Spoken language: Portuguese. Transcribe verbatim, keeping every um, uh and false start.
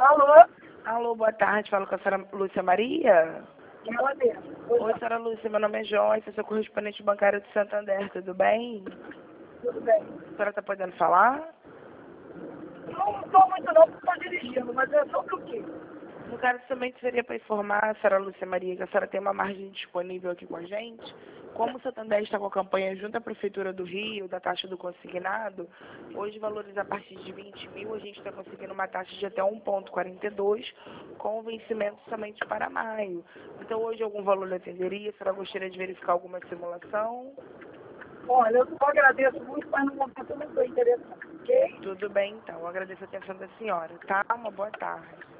Alô? Alô, boa tarde. Falo com a senhora Lúcia Maria. Ela mesmo. Oi, senhora Lúcia. Meu nome é Joyce. Sou correspondente bancário de Santander. Tudo bem? Tudo bem. A senhora está podendo falar? Não estou muito não, porque estou dirigindo, mas é sobre o quê? No caso, somente seria para informar a senhora Lúcia Maria que a senhora tem uma margem disponível aqui com a gente. Como o Santander está com a campanha junto à Prefeitura do Rio, da taxa do consignado, hoje valores a partir de vinte mil, a gente está conseguindo uma taxa de até um vírgula quarenta e dois, com vencimento somente para maio. Então, hoje, algum valor atenderia? A senhora gostaria de verificar alguma simulação? Olha, eu só agradeço muito, mas no momento eu não estou interessado, ok? Tudo bem, então. Eu agradeço a atenção da senhora, tá? Uma boa tarde.